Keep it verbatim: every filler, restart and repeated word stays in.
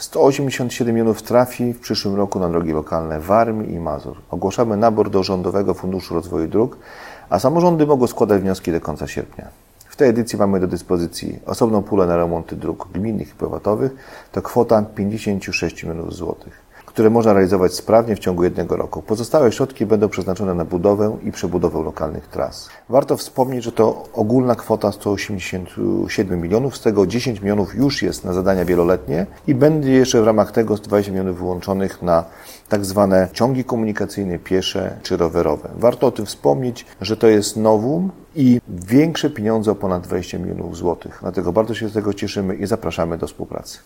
sto osiemdziesiąt siedem milionów trafi w przyszłym roku na drogi lokalne Warmii i Mazur. Ogłaszamy nabór do Rządowego Funduszu Rozwoju Dróg, a samorządy mogą składać wnioski do końca sierpnia. W tej edycji mamy do dyspozycji osobną pulę na remonty dróg gminnych i powiatowych. To kwota pięćdziesiąt sześć milionów złotych, które można realizować sprawnie w ciągu jednego roku. Pozostałe środki będą przeznaczone na budowę i przebudowę lokalnych tras. Warto wspomnieć, że to ogólna kwota sto osiemdziesiąt siedem milionów, z tego dziesięć milionów już jest na zadania wieloletnie i będzie jeszcze w ramach tego dwadzieścia milionów wyłączonych na tak zwane ciągi komunikacyjne piesze czy rowerowe. Warto o tym wspomnieć, że to jest novum i większe pieniądze o ponad dwadzieścia milionów złotych. Dlatego bardzo się z tego cieszymy i zapraszamy do współpracy.